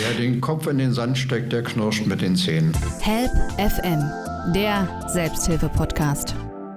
Wer den Kopf in den Sand steckt, der knirscht mit den Zähnen. Help FM, der Selbsthilfe-Podcast.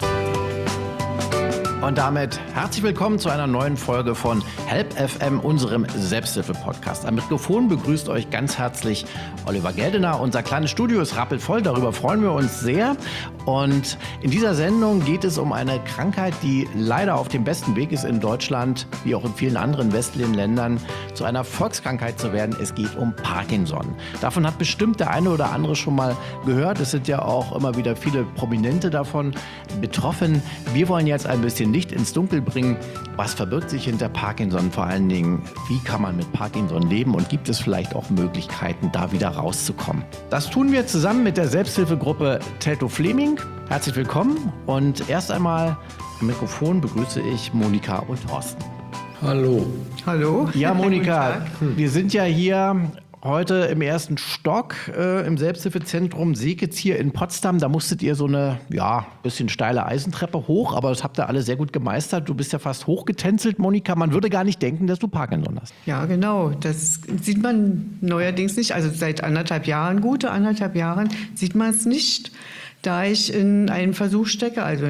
Und damit herzlich willkommen zu einer neuen Folge von Help FM, unserem Selbsthilfe-Podcast. Am Mikrofon begrüßt euch ganz herzlich Oliver Geldener. Unser kleines Studio ist rappelvoll, darüber freuen wir uns sehr. Und in dieser Sendung geht es um eine Krankheit, die leider auf dem besten Weg ist in Deutschland, wie auch in vielen anderen westlichen Ländern, zu einer Volkskrankheit zu werden. Es geht um Parkinson. Davon hat bestimmt der eine oder andere schon mal gehört. Es sind ja auch immer wieder viele Prominente davon betroffen. Wir wollen jetzt ein bisschen Licht ins Dunkel bringen. Was verbirgt sich hinter Parkinson? Vor allen Dingen, wie kann man mit Parkinson leben und gibt es vielleicht auch Möglichkeiten, da wieder rauszukommen? Das tun wir zusammen mit der Selbsthilfegruppe Teltow Fleming. Herzlich willkommen und erst einmal am Mikrofon begrüße ich Monika und Thorsten. Hallo. Hallo. Ja, Monika, wir sind ja hier heute im ersten Stock im Selbsthilfezentrum Seekitz hier in Potsdam. Da musstet ihr so eine, bisschen steile Eisentreppe hoch, aber das habt ihr alle sehr gut gemeistert. Du bist ja fast hochgetänzelt, Monika. Man würde gar nicht denken, dass du Parkinson hast. Ja, genau. Das sieht man neuerdings nicht. Also seit gute anderthalb Jahren sieht man es nicht, da ich in einem Versuch stecke, also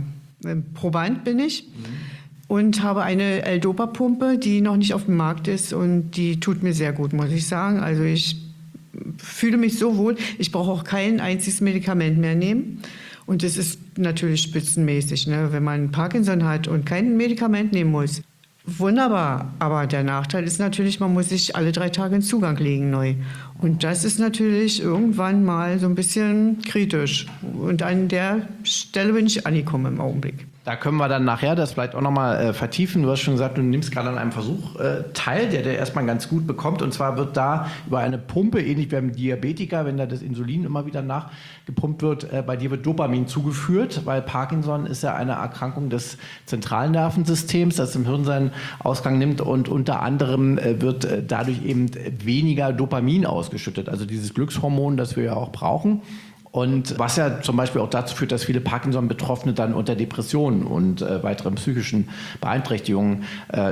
Proband bin ich. Und habe eine L-Dopa-Pumpe, die noch nicht auf dem Markt ist und die tut mir sehr gut, muss ich sagen. Also ich fühle mich so wohl, ich brauche auch kein einziges Medikament mehr nehmen. Und das ist natürlich spitzenmäßig, ne? Wenn man Parkinson hat und kein Medikament nehmen muss. Wunderbar, aber der Nachteil ist natürlich, man muss sich alle 3 Tage in Zugang legen neu. Und das ist natürlich irgendwann mal so ein bisschen kritisch. Und an der Stelle bin ich angekommen im Augenblick. Da können wir dann nachher das vielleicht auch nochmal vertiefen. Du hast schon gesagt, du nimmst gerade an einem Versuch teil, der erstmal ganz gut bekommt. Und zwar wird da über eine Pumpe, ähnlich wie beim Diabetiker, wenn da das Insulin immer wieder nachgepumpt wird, bei dir wird Dopamin zugeführt, weil Parkinson ist ja eine Erkrankung des zentralen Nervensystems, das im Hirn seinen Ausgang nimmt. Und unter anderem wird dadurch eben weniger Dopamin ausgeschüttet, also dieses Glückshormon, das wir ja auch brauchen. Und was ja zum Beispiel auch dazu führt, dass viele Parkinson-Betroffene dann unter Depressionen und weiteren psychischen Beeinträchtigungen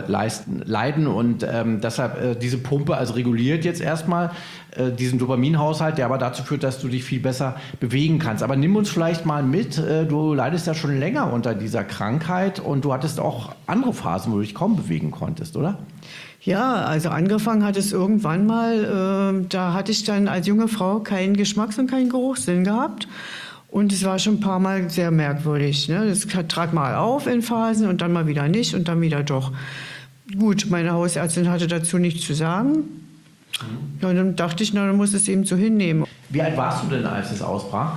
leiden. Und deshalb diese Pumpe also reguliert jetzt erstmal diesen Dopaminhaushalt, der aber dazu führt, dass du dich viel besser bewegen kannst. Aber nimm uns vielleicht mal mit, du leidest ja schon länger unter dieser Krankheit und du hattest auch andere Phasen, wo du dich kaum bewegen konntest, oder? Ja, also angefangen hat es irgendwann mal, da hatte ich dann als junge Frau keinen Geschmacks- und keinen Geruchssinn gehabt. Und es war schon ein paar Mal sehr merkwürdig. Ne? Das trat mal auf in Phasen und dann mal wieder nicht und dann wieder doch. Gut, meine Hausärztin hatte dazu nichts zu sagen. Ja, und dann dachte ich, dann muss es eben so hinnehmen. Wie alt warst du denn, als es ausbrach?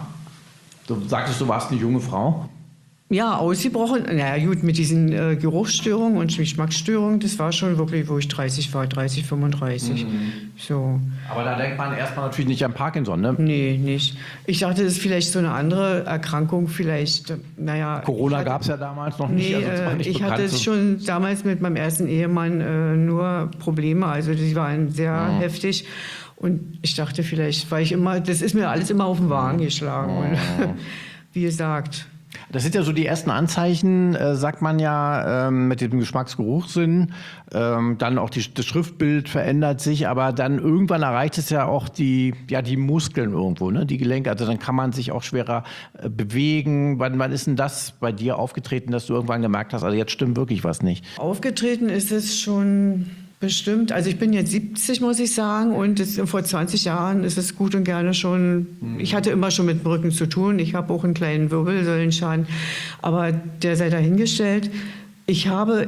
Du sagtest, du warst eine junge Frau. Ja, ausgebrochen. Na ja, gut, mit diesen Geruchsstörungen und Geschmacksstörungen, das war schon wirklich, wo ich 30 war, 30, 35. So. Aber da denkt man erstmal natürlich nicht an Parkinson, ne? Nee, nicht. Ich dachte, das ist vielleicht so eine andere Erkrankung, vielleicht, Corona gab es ja damals noch nicht. Nee, also nicht ich bekannt, hatte schon damals mit meinem ersten Ehemann nur Probleme, also die waren sehr heftig. Und ich dachte vielleicht, das ist mir alles immer auf den Wagen geschlagen. Und, wie gesagt. Das sind ja so die ersten Anzeichen, sagt man ja, mit dem Geschmacksgeruchssinn. Dann auch das Schriftbild verändert sich, aber dann irgendwann erreicht es ja auch die Muskeln irgendwo, ne? Die Gelenke. Also dann kann man sich auch schwerer bewegen. Wann ist denn das bei dir aufgetreten, dass du irgendwann gemerkt hast, also jetzt stimmt wirklich was nicht? Aufgetreten ist es schon bestimmt. Also ich bin jetzt 70, muss ich sagen, und vor 20 Jahren ist es gut und gerne schon, ich hatte immer schon mit dem Rücken zu tun, ich habe auch einen kleinen Wirbelsäulenschaden, aber der sei dahingestellt. Ich habe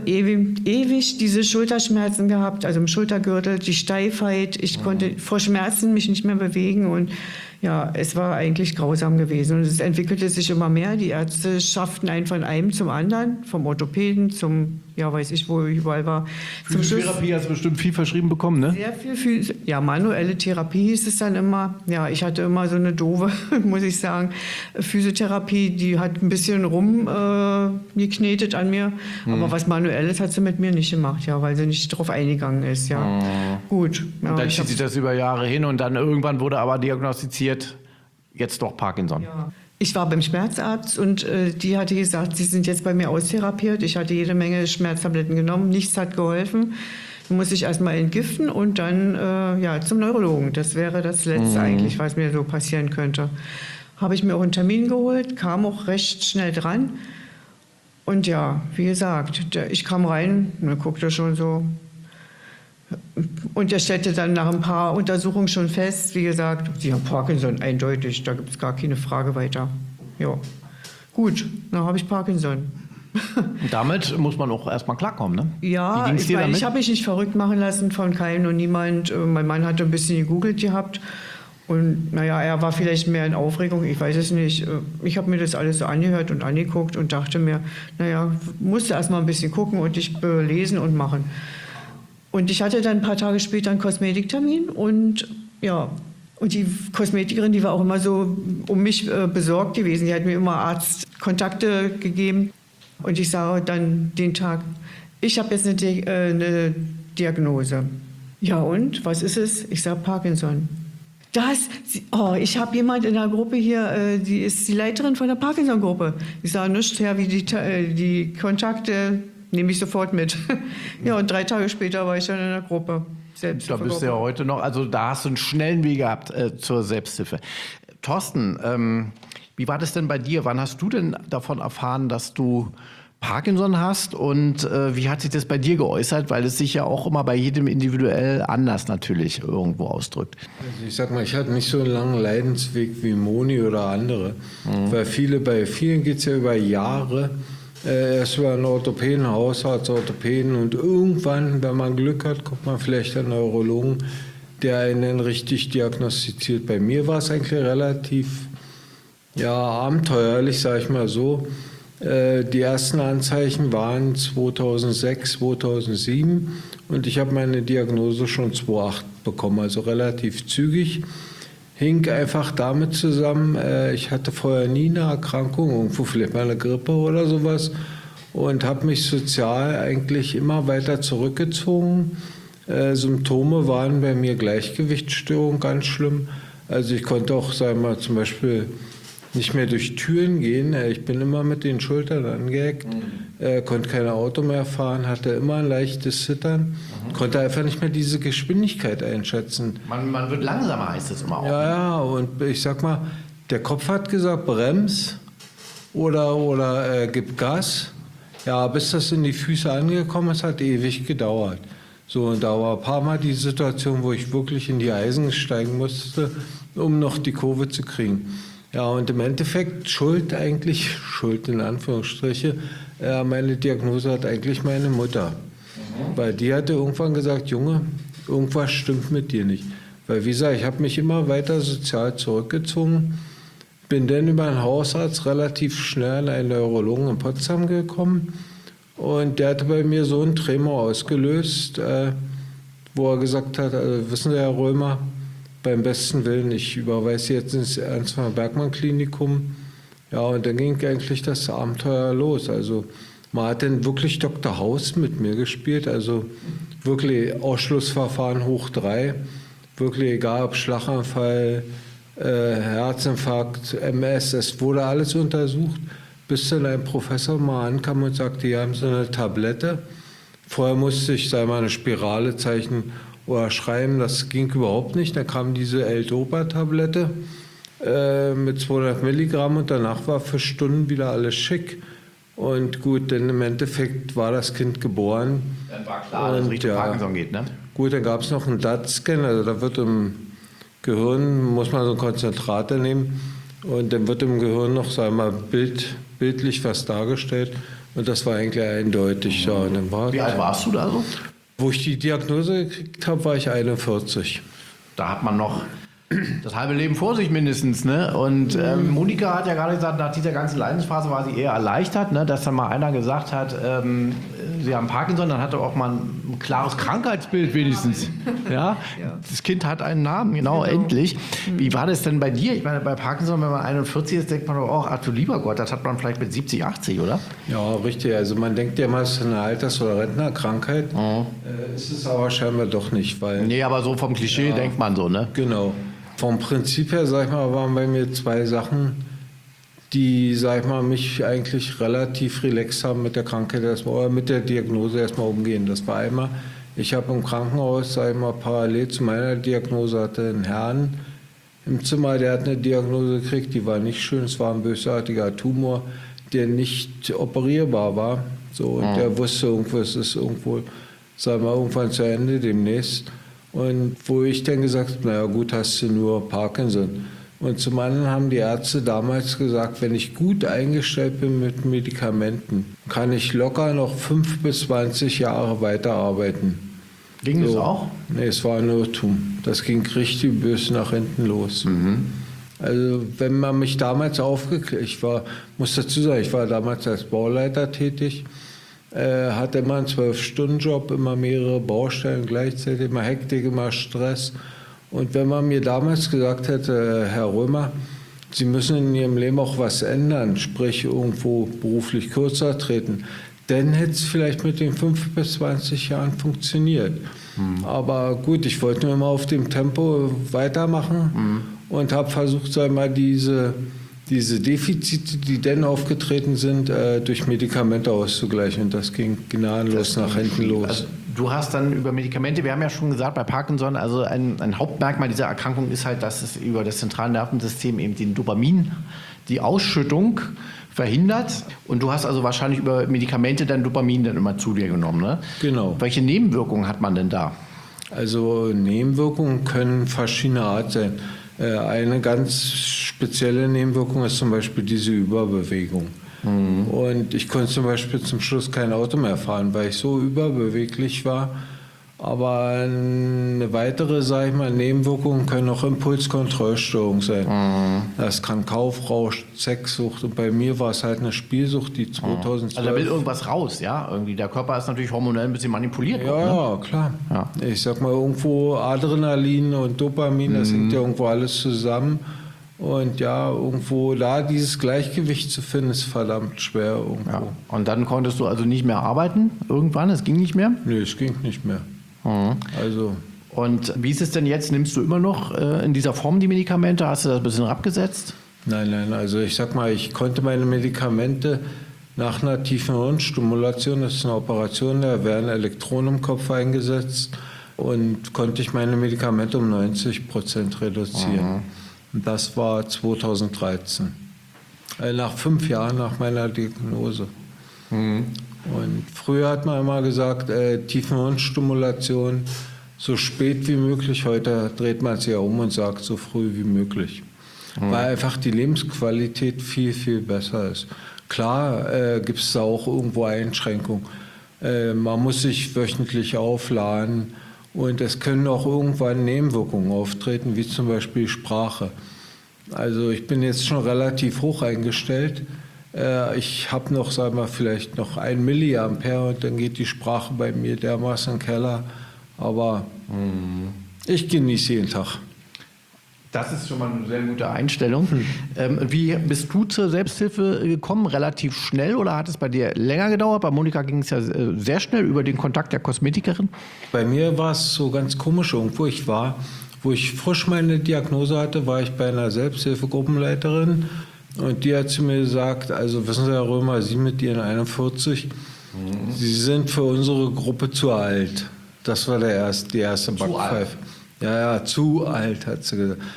ewig diese Schulterschmerzen gehabt, also im Schultergürtel, die Steifheit, ich konnte vor Schmerzen mich nicht mehr bewegen und ja, es war eigentlich grausam gewesen und es entwickelte sich immer mehr. Die Ärzte schafften einen von einem zum anderen, vom Orthopäden zum, weiß ich, wo ich überall war. Physiotherapie hast du bestimmt viel verschrieben bekommen, ne? Sehr viel, manuelle Therapie hieß es dann immer. Ja, ich hatte immer so eine doofe, muss ich sagen, Physiotherapie, die hat ein bisschen rumgeknetet an mir. Aber was Manuelles hat sie mit mir nicht gemacht, ja, weil sie nicht drauf eingegangen ist, ja. Gut. Ja, und dann zieht sich das über Jahre hin und dann irgendwann wurde aber diagnostiziert, jetzt doch Parkinson. Ja. Ich war beim Schmerzarzt und die hatte gesagt, Sie sind jetzt bei mir austherapiert. Ich hatte jede Menge Schmerztabletten genommen, nichts hat geholfen. Du musst dich erstmal entgiften und dann zum Neurologen. Das wäre das Letzte eigentlich, was mir so passieren könnte. Habe ich mir auch einen Termin geholt, kam auch recht schnell dran. Und ja, wie gesagt, ich kam rein und er guckte schon so. Und er stellte dann nach ein paar Untersuchungen schon fest, wie gesagt, Sie haben Parkinson, eindeutig, da gibt es gar keine Frage weiter. Ja, gut, dann habe ich Parkinson. Und damit muss man auch erstmal klarkommen, ne? Ja, ich habe mich nicht verrückt machen lassen von keinem und niemand. Mein Mann hatte ein bisschen gegoogelt gehabt. Und naja, er war vielleicht mehr in Aufregung, ich weiß es nicht. Ich habe mir das alles so angehört und angeguckt und dachte mir, naja, musste erst mal ein bisschen gucken und dich belesen und machen. Und ich hatte dann ein paar Tage später einen Kosmetiktermin und ja, und die Kosmetikerin, die war auch immer so um mich besorgt gewesen. Die hat mir immer Arztkontakte gegeben. Und ich sage dann den Tag, ich habe jetzt eine Diagnose. Ja und, was ist es? Ich sage Parkinson. Ich habe jemand in der Gruppe hier, die ist die Leiterin von der Parkinson-Gruppe. Ich sage, nichts her wie die Kontakte, nehme ich sofort mit. Ja, und 3 Tage später war ich dann in der Gruppe. Da bist du ja heute noch, also da hast du einen schnellen Weg gehabt zur Selbsthilfe. Thorsten, wie war das denn bei dir? Wann hast du denn davon erfahren, dass du Parkinson hast und wie hat sich das bei dir geäußert? Weil es sich ja auch immer bei jedem individuell anders natürlich irgendwo ausdrückt. Also ich sag mal, ich hatte nicht so einen langen Leidensweg wie Moni oder andere. Weil bei vielen geht es ja über Jahre. Erst über einen Orthopäden, Hausarzt, Orthopäden und irgendwann, wenn man Glück hat, kommt man vielleicht einen Neurologen, der einen richtig diagnostiziert. Bei mir war es eigentlich relativ abenteuerlich, sage ich mal so. Die ersten Anzeichen waren 2006, 2007 und ich habe meine Diagnose schon 2008 bekommen, also relativ zügig. Hing einfach damit zusammen, ich hatte vorher nie eine Erkrankung, irgendwo vielleicht mal eine Grippe oder sowas und habe mich sozial eigentlich immer weiter zurückgezogen. Symptome waren bei mir Gleichgewichtsstörung ganz schlimm. Also ich konnte auch, sagen wir mal, zum Beispiel nicht mehr durch Türen gehen. Ich bin immer mit den Schultern angeeckt, konnte kein Auto mehr fahren, hatte immer ein leichtes Zittern, konnte einfach nicht mehr diese Geschwindigkeit einschätzen. Man wird langsamer, heißt es immer auch. Ja, und ich sag mal, der Kopf hat gesagt, brems oder gib Gas. Ja, bis das in die Füße angekommen ist, hat ewig gedauert. So, und da war ein paar Mal die Situation, wo ich wirklich in die Eisen steigen musste, um noch die Kurve zu kriegen. Ja, und im Endeffekt Schuld in Anführungsstriche, meine Diagnose hat eigentlich meine Mutter. Weil die hatte irgendwann gesagt, Junge, irgendwas stimmt mit dir nicht. Weil wie gesagt, ich habe mich immer weiter sozial zurückgezogen, bin dann über einen Hausarzt relativ schnell an einen Neurologen in Potsdam gekommen und der hatte bei mir so einen Tremor ausgelöst, wo er gesagt hat, also, wissen Sie, Herr Römer, beim besten Willen, ich überweise jetzt ins Ernst-Bergmann-Klinikum. Ja, und dann ging eigentlich das Abenteuer los. Also man hat dann wirklich Dr. House mit mir gespielt, also wirklich Ausschlussverfahren hoch 3, wirklich egal ob Schlaganfall, Herzinfarkt, MS, es wurde alles untersucht, bis dann ein Professor mal ankam und sagte, hier haben Sie eine Tablette. Vorher musste ich, eine Spirale zeichnen oder schreiben, das ging überhaupt nicht. Dann kam diese L-Dopa-Tablette mit 200 Milligramm und danach war für Stunden wieder alles schick. Und gut, dann im Endeffekt war das Kind geboren. Dann war klar, dass es Richtung Parkinson geht, ne? Gut, dann gab es noch einen DAT-Scan, also da wird im Gehirn, muss man so einen Konzentrator nehmen und dann wird im Gehirn noch, bildlich was dargestellt und das war eigentlich eindeutig. Ja, und dann Wie alt warst du da so? Wo ich die Diagnose gekriegt habe, war ich 41. Da hat man noch das halbe Leben vor sich mindestens, ne? Und Monika hat ja gerade gesagt, nach dieser ganzen Leidensphase war sie eher erleichtert, ne? Dass dann mal einer gesagt hat, sie haben Parkinson, dann hatte auch mal ein klares Krankheitsbild wenigstens. Ja? Das Kind hat einen Namen, genau, endlich. Wie war das denn bei dir? Ich meine, bei Parkinson, wenn man 41 ist, denkt man doch auch, ach du lieber Gott, das hat man vielleicht mit 70, 80, oder? Ja, richtig. Also man denkt ja mal, es ist eine Alters- oder Rentnerkrankheit. Ist es aber scheinbar doch nicht, weil... Nee, aber so vom Klischee denkt man so, ne? Genau. Vom Prinzip her, sag ich mal, waren bei mir 2 Sachen, die, sag ich mal, mich eigentlich relativ relaxed haben mit der Krankheit erstmal, oder mit der Diagnose erstmal umgehen. Das war einmal Ich habe im Krankenhaus, sag ich mal, parallel zu meiner Diagnose hatte einen Herrn im Zimmer, der hat eine Diagnose gekriegt, die war nicht schön. Es war ein bösartiger Tumor, der nicht operierbar war. So, und der wusste, es ist irgendwo, sagen wir, irgendwann zu Ende demnächst. Und wo ich dann gesagt habe, naja gut, hast du nur Parkinson. Und zum anderen haben die Ärzte damals gesagt, wenn ich gut eingestellt bin mit Medikamenten, kann ich locker noch 5 bis 20 Jahre weiterarbeiten. Ging das auch? Nee, es war ein Irrtum. Das ging richtig böse nach hinten los. Also wenn man mich damals aufgeklärt, muss dazu sagen, ich war damals als Bauleiter tätig, hatte immer einen 12-Stunden-Job, immer mehrere Baustellen gleichzeitig, immer Hektik, immer Stress. Und wenn man mir damals gesagt hätte, Herr Römer, Sie müssen in Ihrem Leben auch was ändern, sprich irgendwo beruflich kürzer treten, dann hätte es vielleicht mit den 5 bis 20 Jahren funktioniert. Aber gut, ich wollte nur immer auf dem Tempo weitermachen und habe versucht, sag mal, diese Defizite, die dann aufgetreten sind, durch Medikamente auszugleichen. Und das ging gnadenlos nach hinten los. Also, du hast dann über Medikamente, wir haben ja schon gesagt, bei Parkinson, also ein Hauptmerkmal dieser Erkrankung ist halt, dass es über das zentrale Nervensystem eben den Dopamin, die Ausschüttung verhindert. Und du hast also wahrscheinlich über Medikamente dann Dopamin dann immer zu dir genommen, ne? Genau. Welche Nebenwirkungen hat man denn da? Also Nebenwirkungen können verschiedener Art sein. Eine ganz spezielle Nebenwirkung ist zum Beispiel diese Überbewegung. Und ich konnte zum Beispiel zum Schluss kein Auto mehr fahren, weil ich so überbeweglich war. Aber eine weitere, sage ich mal, Nebenwirkungen können auch Impulskontrollstörung sein. Das kann Kaufrausch, Sexsucht und bei mir war es halt eine Spielsucht, die 2012... Also da will irgendwas raus, ja? Irgendwie der Körper ist natürlich hormonell ein bisschen manipuliert. Ja, auch, ne? klar. Ja. Ich sag mal, irgendwo Adrenalin und Dopamin, das hängt ja irgendwo alles zusammen. Und ja, irgendwo da dieses Gleichgewicht zu finden, ist verdammt schwer irgendwo. Ja. Und dann konntest du also nicht mehr arbeiten irgendwann? Es ging nicht mehr? Nee, es ging nicht mehr. Also... Und wie ist es denn jetzt? Nimmst du immer noch in dieser Form die Medikamente? Hast du das ein bisschen abgesetzt? Nein, also ich sag mal, ich konnte meine Medikamente nach einer tiefen Hirnstimulation, das ist eine Operation, da werden Elektronen im Kopf eingesetzt und konnte ich meine Medikamente um 90% reduzieren. Und das war 2013. Nach 5 Jahren nach meiner Diagnose. Und früher hat man immer gesagt, Tiefenhirnstimulation so spät wie möglich. Heute dreht man es ja um und sagt so früh wie möglich. Weil einfach die Lebensqualität viel, viel besser ist. Klar gibt es da auch irgendwo Einschränkungen. Man muss sich wöchentlich aufladen und es können auch irgendwann Nebenwirkungen auftreten, wie zum Beispiel Sprache. Also ich bin jetzt schon relativ hoch eingestellt. Ich habe noch, sagen wir, vielleicht noch 1 Milliampere und dann geht die Sprache bei mir dermaßen in den Keller. Aber ich genieße jeden Tag. Das ist schon mal eine sehr gute Einstellung. Wie bist du zur Selbsthilfe gekommen? Relativ schnell oder hat es bei dir länger gedauert? Bei Monika ging es ja sehr schnell über den Kontakt der Kosmetikerin. Bei mir war es so ganz komisch irgendwo. Wo ich frisch meine Diagnose hatte, war ich bei einer Selbsthilfegruppenleiterin. Und die hat zu mir gesagt, also wissen Sie, Herr Römer, Sie mit Ihren 41, Sie sind für unsere Gruppe zu alt. Das war die erste Backpfeife. Ja, zu alt, hat sie gesagt.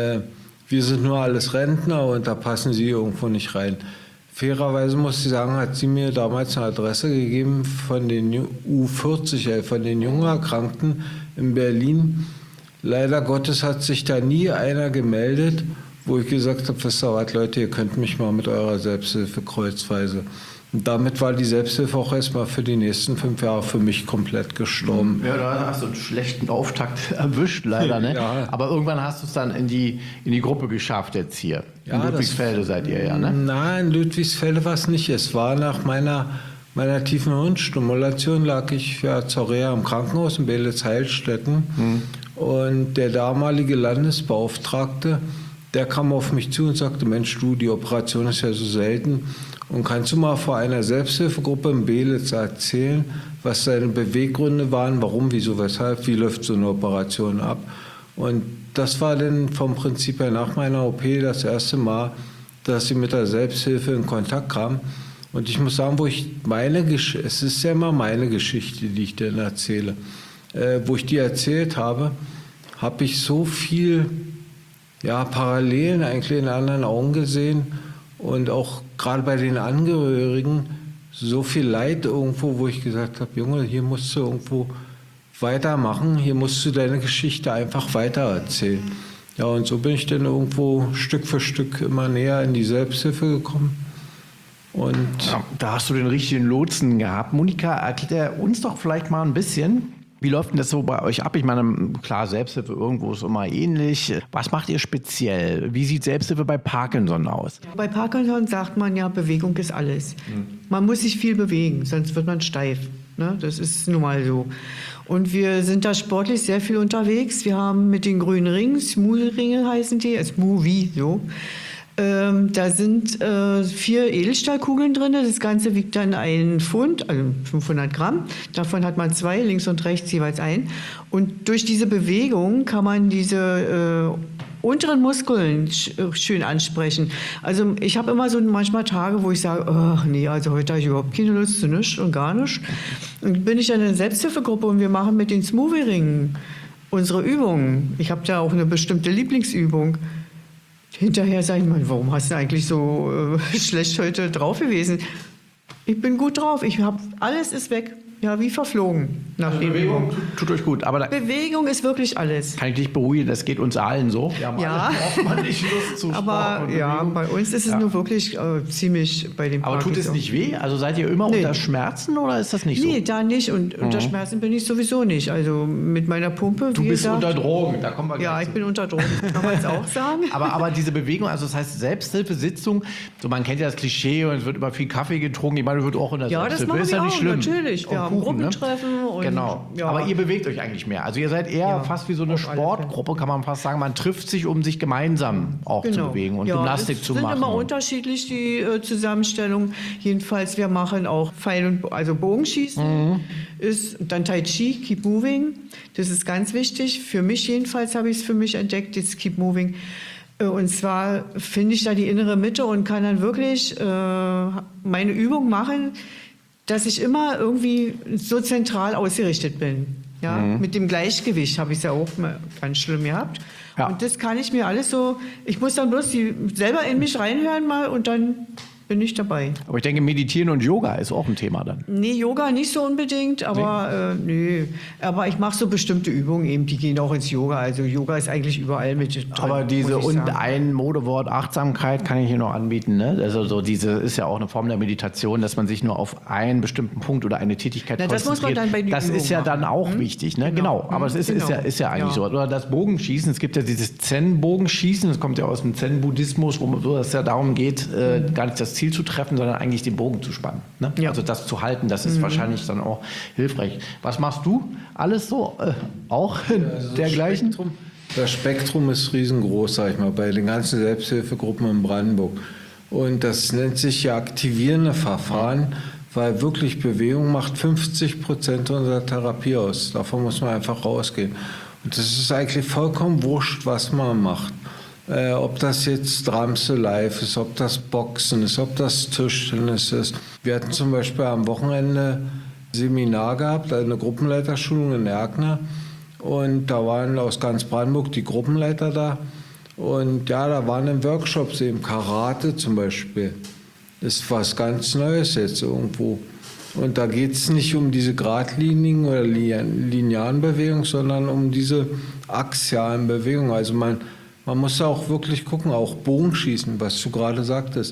Wir sind nur alles Rentner und da passen Sie irgendwo nicht rein. Fairerweise muss ich sagen, hat sie mir damals eine Adresse gegeben von den U40, von den jungen Erkrankten in Berlin. Leider Gottes hat sich da nie einer gemeldet, wo ich gesagt habe, wisst ihr was, Leute, ihr könnt mich mal mit eurer Selbsthilfe kreuzweise. Und damit war die Selbsthilfe auch erstmal für die nächsten 5 Jahre für mich komplett gestorben. Ja, da hast du einen schlechten Auftakt erwischt, leider, ne? Ja. Aber irgendwann hast du es dann in die Gruppe geschafft jetzt hier. In Ja, Ludwigsfelde seid ihr ja, ne? Nein, in Ludwigsfelde war es nicht. Es war nach meiner tiefen Hirnstimulation lag ich ja zur Reha im Krankenhaus in Beelitz-Heilstätten. Und der damalige Landesbeauftragte, der kam auf mich zu und sagte, Mensch du, die Operation ist ja so selten. Und kannst du mal vor einer Selbsthilfegruppe in Beelitz erzählen, was deine Beweggründe waren, warum, wieso, weshalb, wie läuft so eine Operation ab? Und das war dann vom Prinzip her nach meiner OP das erste Mal, dass sie mit der Selbsthilfe in Kontakt kam. Und ich muss sagen, es ist ja immer meine Geschichte, die ich dann erzähle. wo ich dir erzählt habe, habe ich so viel Parallelen eigentlich in anderen Augen gesehen und auch gerade bei den Angehörigen so viel Leid irgendwo, wo ich gesagt habe, Junge, hier musst du irgendwo weitermachen, hier musst du deine Geschichte einfach weitererzählen. Ja, und so bin ich dann irgendwo Stück für Stück immer näher in die Selbsthilfe gekommen. Und ja, da hast du den richtigen Lotsen gehabt. Monika, erklär uns doch vielleicht mal ein bisschen, wie läuft denn das so bei euch ab? Ich meine, klar, Selbsthilfe irgendwo ist immer ähnlich. Was macht ihr speziell? Wie sieht Selbsthilfe bei Parkinson aus? Bei Parkinson sagt man ja, Bewegung ist alles. Man muss sich viel bewegen, sonst wird man steif. Ne? Das ist nun mal so. Und wir sind da sportlich sehr viel unterwegs. Wir haben mit den grünen Ringen, Smoothie-Ringe heißen die, Smoothie, so. Da sind 4 Edelstahlkugeln drin. Das Ganze wiegt dann 1 Pfund, also 500 Gramm. Davon hat man 2, links und rechts jeweils 1. Und durch diese Bewegung kann man diese unteren Muskeln schön ansprechen. Also ich habe immer so manchmal Tage, wo ich sage, ach nee, also heute habe ich überhaupt keine Lust zu nichts und gar nicht. Und bin ich in einer Selbsthilfegruppe und wir machen mit den Smoothie-Ringen unsere Übungen. Ich habe da auch eine bestimmte Lieblingsübung. Hinterher sage ich mal, warum hast du eigentlich so schlecht heute drauf gewesen? Ich bin gut drauf. Alles ist weg. Ja, wie verflogen nach der Übung. Tut euch gut. Aber Bewegung ist wirklich alles. Kann ich dich beruhigen, das geht uns allen so. Wir haben Ja. alle nicht Lust zu Sport Aber und ja, Bewegung. bei uns ist es nur wirklich ziemlich bei dem Aber tut es Parkinson. nicht weh? Also seid ihr immer Nee. unter Schmerzen oder ist das nicht so? Nee, da nicht. Und unter Schmerzen bin ich sowieso nicht. Also mit meiner Pumpe, Du wie bist gesagt, unter Drogen, da kommen wir ja, gleich ich zu. bin unter Drogen, kann man es auch sagen. Aber diese Bewegung, also das heißt Selbsthilfesitzung, so man kennt ja das Klischee und es wird immer viel Kaffee getrunken, ich meine, wird auch in der Ja, das Selbsthilfe. machen ist wir ja nicht auch, schlimm. natürlich. Wir Und haben Kuchen, ne? Gruppentreffen und Genau. ja. Aber ihr bewegt euch eigentlich mehr. Also ihr seid eher Ja, fast wie so eine auf alle Sportgruppe, kann man fast sagen. Man trifft sich, um sich gemeinsam auch zu bewegen und Gymnastik zu machen. Es sind immer unterschiedlich, die Zusammenstellung. Jedenfalls, wir machen auch also Bogenschießen. Ist dann Tai Chi, Keep Moving. Das ist ganz wichtig. Für mich jedenfalls habe ich es für mich entdeckt, das Keep Moving. Und zwar finde ich da die innere Mitte und kann dann wirklich meine Übung machen, dass ich immer irgendwie so zentral ausgerichtet bin. Ja? Mit dem Gleichgewicht habe ich es ja auch mal ganz schlimm gehabt. Ja. Und das kann ich mir alles so, ich muss dann bloß selber in mich reinhören mal und dann bin ich dabei. Aber ich denke, Meditieren und Yoga ist auch ein Thema dann. Nee, Yoga nicht so unbedingt, aber aber ich mache so bestimmte Übungen eben, die gehen auch ins Yoga. Also Yoga ist eigentlich überall mit drin, Aber diese muss ich und sagen. ein Modewort Achtsamkeit kann ich hier noch anbieten. Ne? Also so diese ist ja auch eine Form der Meditation, dass man sich nur auf einen bestimmten Punkt oder eine Tätigkeit Na, das muss man konzentriert. dann bei den Das ist Übungen ja dann machen. auch wichtig. Ne? Genau. Aber es ist ja eigentlich so. Oder das Bogenschießen. Es gibt ja dieses Zen-Bogenschießen. Das kommt ja aus dem Zen-Buddhismus, wo es ja darum geht, gar nicht das Ziel zu treffen, sondern eigentlich den Bogen zu spannen. Ne? Ja. Also das zu halten, das ist wahrscheinlich dann auch hilfreich. Was machst du? Alles so? Auch dergleichen? Das Spektrum ist riesengroß, sag ich mal, bei den ganzen Selbsthilfegruppen in Brandenburg. Und das nennt sich ja aktivierende Verfahren, weil wirklich Bewegung macht 50% unserer Therapie aus. Davon muss man einfach rausgehen. Und das ist eigentlich vollkommen wurscht, was man macht. Ob das jetzt Drums Alive ist, ob das Boxen ist, ob das Tischtennis ist. Wir hatten zum Beispiel am Wochenende ein Seminar gehabt, eine Gruppenleiterschulung in Erkner. Und da waren aus ganz Brandenburg die Gruppenleiter da. Und ja, da waren dann Workshops, eben Karate zum Beispiel. Das ist was ganz Neues jetzt irgendwo. Und da geht es nicht um diese geradlinigen oder linearen Bewegungen, sondern um diese axialen Bewegungen. Also man muss auch wirklich gucken, auch Bogenschießen, was du gerade sagtest,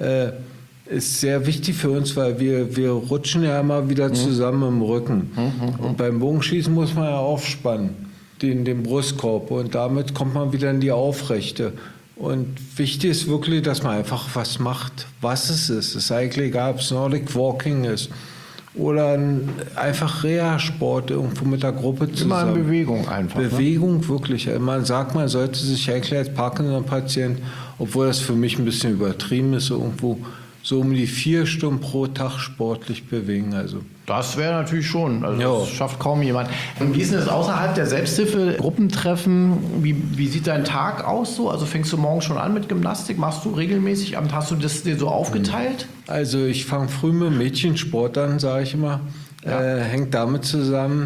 ist sehr wichtig für uns, weil wir rutschen ja immer wieder zusammen im Rücken. Und beim Bogenschießen muss man ja aufspannen, den Brustkorb, und damit kommt man wieder in die Aufrechte. Und wichtig ist wirklich, dass man einfach was macht, was es ist. Es ist eigentlich egal, ob es Nordic Walking ist oder einfach Reha-Sport irgendwo mit der Gruppe zusammen. Immer in Bewegung einfach. Bewegung, wirklich. Man sagt, man sollte sich eigentlich als Parkinson-Patient, obwohl das für mich ein bisschen übertrieben ist, irgendwo so um die 4 Stunden pro Tag sportlich bewegen. Also. Das wäre natürlich schon. Also Ja. das schafft kaum jemand. Und wie ist denn das außerhalb der Selbsthilfe? Gruppentreffen, wie sieht dein Tag aus so? Also fängst du morgens schon an mit Gymnastik? Machst du regelmäßig? Hast du das dir so aufgeteilt? Also ich fange früh mit Mädchensport an, sage ich immer. Ja. Hängt damit zusammen,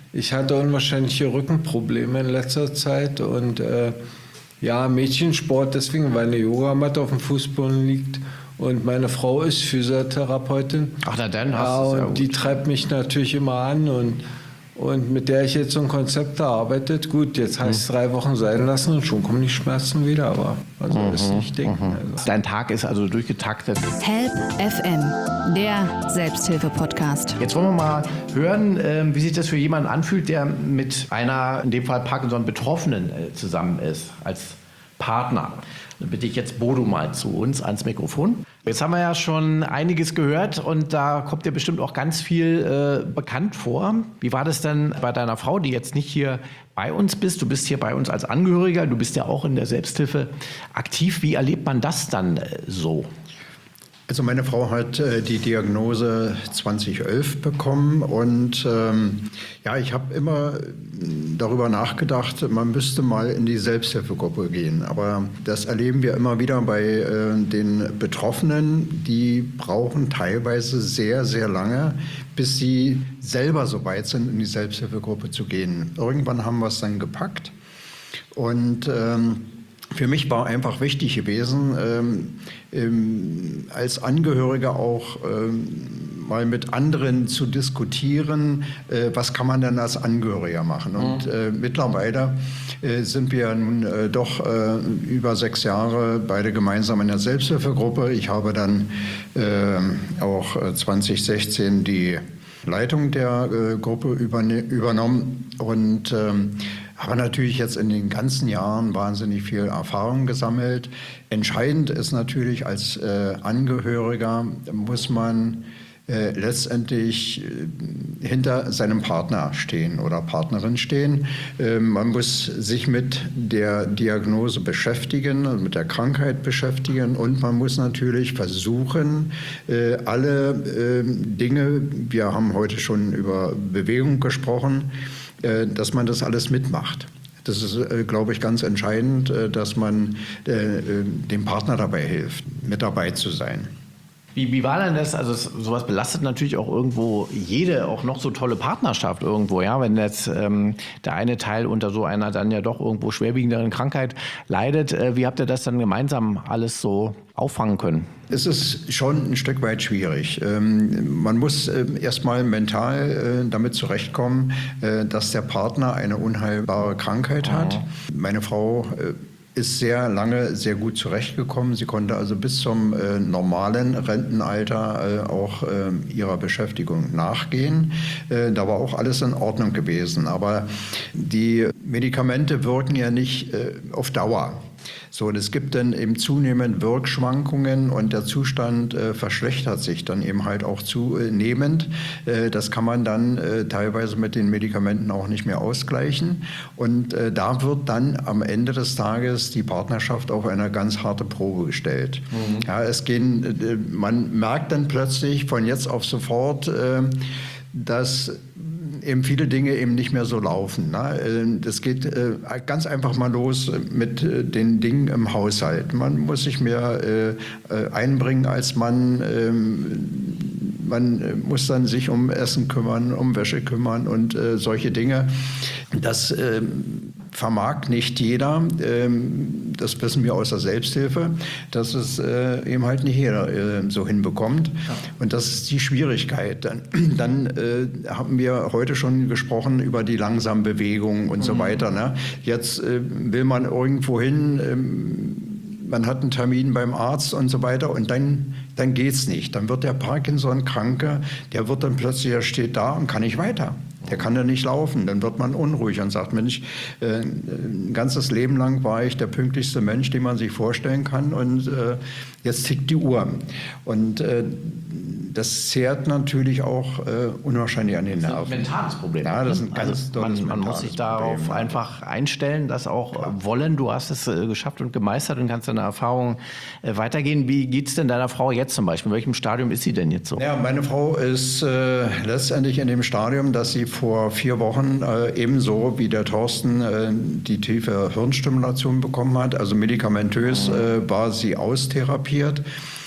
Ich hatte unwahrscheinliche Rückenprobleme in letzter Zeit und Mädchensport deswegen, weil eine Yogamatte auf dem Fußboden liegt und meine Frau ist Physiotherapeutin. Ach, na dann hast du es ja und gut. die treibt mich natürlich immer an und mit der ich jetzt so ein Konzept erarbeitet. Gut, jetzt heißt es 3 Wochen sein lassen und schon kommen die Schmerzen wieder, aber also ist nicht denken. Also. Dein Tag ist also durchgetaktet. Help FM, der Selbsthilfe-Podcast. Jetzt wollen wir mal hören, wie sich das für jemanden anfühlt, der mit einer, in dem Fall Parkinson-Betroffenen zusammen ist, als Partner. Dann bitte ich jetzt Bodo mal zu uns ans Mikrofon. Jetzt haben wir ja schon einiges gehört und da kommt dir bestimmt auch ganz viel bekannt vor. Wie war das denn bei deiner Frau, die jetzt nicht hier bei uns bist? Du bist hier bei uns als Angehöriger, du bist ja auch in der Selbsthilfe aktiv. Wie erlebt man das dann so? Also meine Frau hat die Diagnose 2011 bekommen und ich habe immer darüber nachgedacht, man müsste mal in die Selbsthilfegruppe gehen. Aber das erleben wir immer wieder bei den Betroffenen, die brauchen teilweise sehr, sehr lange, bis sie selber so weit sind, in die Selbsthilfegruppe zu gehen. Irgendwann haben wir es dann gepackt und für mich war einfach wichtig gewesen, als Angehöriger auch mal mit anderen zu diskutieren, was kann man denn als Angehöriger machen. Und mittlerweile sind wir nun doch über 6 Jahre beide gemeinsam in der Selbsthilfegruppe. Ich habe dann auch 2016 die Leitung der Gruppe übernommen und habe natürlich jetzt in den ganzen Jahren wahnsinnig viel Erfahrung gesammelt. Entscheidend ist natürlich, als Angehöriger muss man letztendlich hinter seinem Partner stehen oder Partnerin stehen. Man muss sich mit der Diagnose beschäftigen, mit der Krankheit beschäftigen und man muss natürlich versuchen, alle Dinge, wir haben heute schon über Bewegung gesprochen, dass man das alles mitmacht. Das ist, glaube ich, ganz entscheidend, dass man dem Partner dabei hilft, mit dabei zu sein. Wie war denn das? Also sowas belastet natürlich auch irgendwo jede, auch noch so tolle Partnerschaft irgendwo, ja, wenn jetzt der eine Teil unter so einer dann ja doch irgendwo schwerwiegenderen Krankheit leidet. Wie habt ihr das dann gemeinsam alles so auffangen können? Es ist schon ein Stück weit schwierig. Man muss erstmal mental damit zurechtkommen, dass der Partner eine unheilbare Krankheit hat. Meine Frau ist sehr lange sehr gut zurechtgekommen. Sie konnte also bis zum normalen Rentenalter auch ihrer Beschäftigung nachgehen. Da war auch alles in Ordnung gewesen. Aber die Medikamente wirken ja nicht auf Dauer. So, und es gibt dann eben zunehmend Wirkschwankungen und der Zustand verschlechtert sich dann eben halt auch zunehmend. Das kann man dann teilweise mit den Medikamenten auch nicht mehr ausgleichen. Und da wird dann am Ende des Tages die Partnerschaft auf eine ganz harte Probe gestellt. Ja, man merkt dann plötzlich von jetzt auf sofort, dass eben viele Dinge eben nicht mehr so laufen. Ne? Das geht ganz einfach mal los mit den Dingen im Haushalt. Man muss sich mehr einbringen als Mann. Man muss dann sich um Essen kümmern, um Wäsche kümmern und solche Dinge. Das vermag nicht jeder. Das wissen wir aus der Selbsthilfe, dass es eben halt nicht jeder so hinbekommt. Ja. Und das ist die Schwierigkeit. Dann haben wir heute schon gesprochen über die langsame Bewegung und so weiter. Ne? Jetzt will man irgendwo hin, man hat einen Termin beim Arzt und so weiter und dann geht's nicht. Dann wird der Parkinson-Kranke, der wird dann plötzlich, der steht da und kann nicht weiter. Der kann ja nicht laufen. Dann wird man unruhig und sagt, Mensch, ein ganzes Leben lang war ich der pünktlichste Mensch, den man sich vorstellen kann und jetzt tickt die Uhr. Und das zehrt natürlich auch unwahrscheinlich an den Nerven. Das ist ein mentales Problem. Ja, das ist ein ganz man muss sich darauf einfach einstellen, das auch wollen. Du hast es geschafft und gemeistert und kannst deine Erfahrungen weitergehen. Wie geht es denn deiner Frau jetzt zum Beispiel? In welchem Stadium ist sie denn jetzt so? Ja, meine Frau ist letztendlich in dem Stadium, dass sie vor 4 Wochen ebenso wie der Thorsten die tiefe Hirnstimulation bekommen hat. Also medikamentös war sie austherapiert.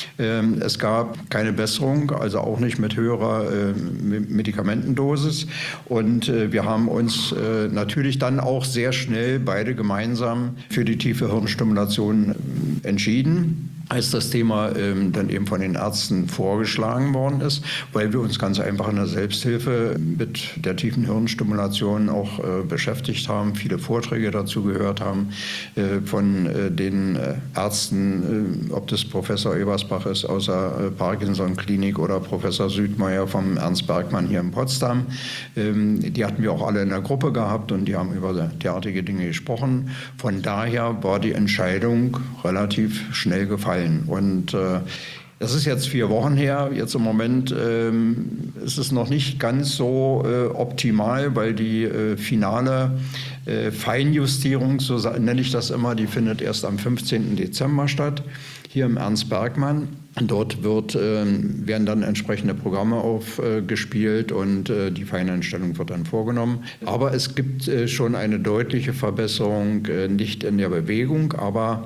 Es gab keine Besserung, also auch nicht mit höherer Medikamentendosis. Und wir haben uns natürlich dann auch sehr schnell beide gemeinsam für die tiefe Hirnstimulation entschieden, als das Thema dann eben von den Ärzten vorgeschlagen worden ist, weil wir uns ganz einfach in der Selbsthilfe mit der tiefen Hirnstimulation auch beschäftigt haben, viele Vorträge dazu gehört haben von den Ärzten, ob das Professor Ebersbach ist aus der Parkinson-Klinik oder Professor Südmeier vom Ernst Bergmann hier in Potsdam. Die hatten wir auch alle in der Gruppe gehabt und die haben über derartige Dinge gesprochen. Von daher war die Entscheidung relativ schnell gefallen. Und das ist jetzt 4 Wochen her. Jetzt im Moment ist es noch nicht ganz so optimal, weil die finale Feinjustierung, so nenne ich das immer, die findet erst am 15. Dezember statt, hier im Ernst Bergmann. Dort werden dann entsprechende Programme aufgespielt und die Feineinstellung wird dann vorgenommen. Aber es gibt schon eine deutliche Verbesserung, nicht in der Bewegung, aber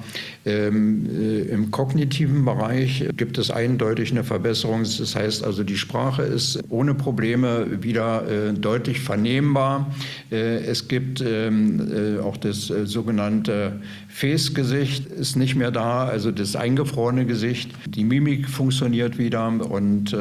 im kognitiven Bereich gibt es eindeutig eine Verbesserung. Das heißt also, die Sprache ist ohne Probleme wieder deutlich vernehmbar. Es gibt auch das sogenannte Fäßgesicht ist nicht mehr da, also das eingefrorene Gesicht. Die Mimik funktioniert wieder und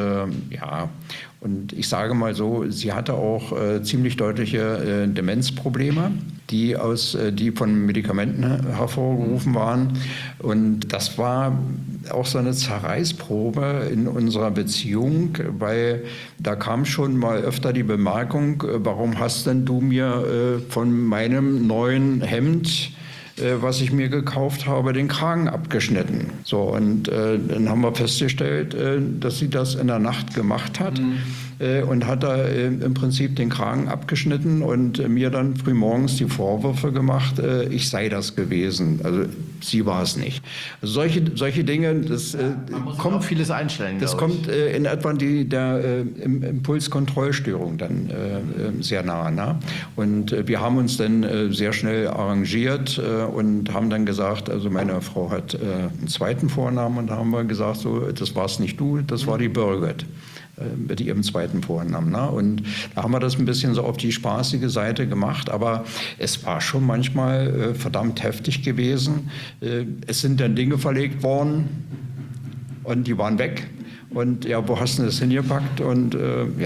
und ich sage mal so, sie hatte auch ziemlich deutliche Demenzprobleme, die von Medikamenten hervorgerufen waren. Und das war auch so eine Zerreißprobe in unserer Beziehung, weil da kam schon mal öfter die Bemerkung, warum hast denn du mir von meinem neuen Hemd, was ich mir gekauft habe, den Kragen abgeschnitten. So, und dann haben wir festgestellt, dass sie das in der Nacht gemacht hat und hat da im Prinzip den Kragen abgeschnitten und mir dann frühmorgens die Vorwürfe gemacht, ich sei das gewesen. Also sie war es nicht. Also solche Dinge, das kommt vieles einstellen. Das kommt in etwa der Impulskontrollstörung dann sehr nahe. Ne? Und wir haben uns dann sehr schnell arrangiert und haben dann gesagt, also meine Frau hat einen zweiten Vornamen und da haben wir gesagt, so, das war's nicht du, das war die Birgit mit ihrem zweiten Vornamen. Ne? Und da haben wir das ein bisschen so auf die spaßige Seite gemacht, aber es war schon manchmal verdammt heftig gewesen. Es sind dann Dinge verlegt worden und die waren weg. Und ja, wo hast du das hingepackt? Und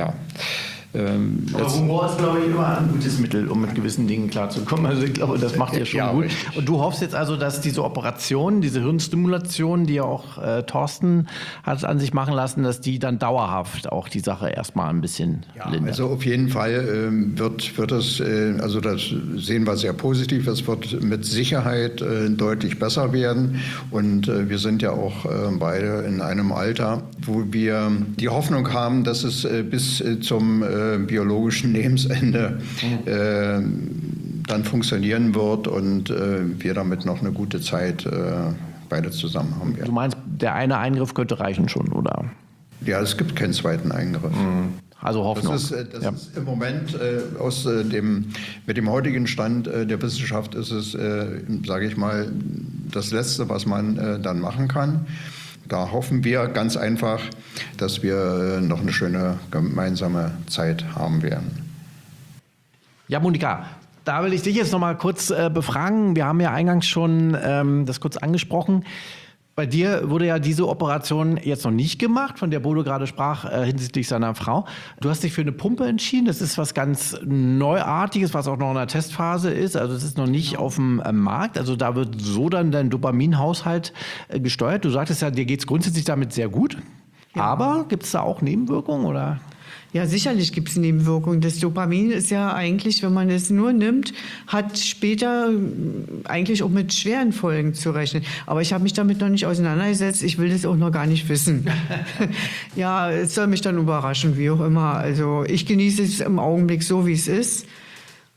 aber Humor ist, glaube ich, immer ein gutes Mittel, um mit gewissen Dingen klarzukommen. Also ich glaube, das macht ihr schon gut. Richtig. Und du hoffst jetzt also, dass diese Operation, diese Hirnstimulation, die ja auch Thorsten hat an sich machen lassen, dass die dann dauerhaft auch die Sache erstmal ein bisschen lindert. Also auf jeden Fall wird es, also das sehen wir sehr positiv, es wird mit Sicherheit deutlich besser werden. Und wir sind ja auch beide in einem Alter, wo wir die Hoffnung haben, dass es bis zum biologischen Lebensende dann funktionieren wird und wir damit noch eine gute Zeit beide zusammen haben werden. Du meinst, der eine Eingriff könnte reichen schon, oder? Ja, es gibt keinen zweiten Eingriff. Also Hoffnung. Das ist im Moment mit dem heutigen Stand der Wissenschaft ist es, sage ich mal, das Letzte, was man dann machen kann. Da hoffen wir ganz einfach, dass wir noch eine schöne gemeinsame Zeit haben werden. Ja, Monika, da will ich dich jetzt noch mal kurz befragen. Wir haben ja eingangs schon das kurz angesprochen. Bei dir wurde ja diese Operation jetzt noch nicht gemacht, von der Bodo gerade sprach, hinsichtlich seiner Frau. Du hast dich für eine Pumpe entschieden. Das ist was ganz Neuartiges, was auch noch in der Testphase ist. Also es ist noch nicht auf dem Markt. Also da wird so dann dein Dopaminhaushalt gesteuert. Du sagtest ja, dir geht es grundsätzlich damit sehr gut. Ja. Aber gibt es da auch Nebenwirkungen, oder? Ja, sicherlich gibt es Nebenwirkungen. Das Dopamin ist ja eigentlich, wenn man es nur nimmt, hat später eigentlich auch mit schweren Folgen zu rechnen. Aber ich habe mich damit noch nicht auseinandergesetzt. Ich will das auch noch gar nicht wissen. Ja, es soll mich dann überraschen, wie auch immer. Also ich genieße es im Augenblick so, wie es ist.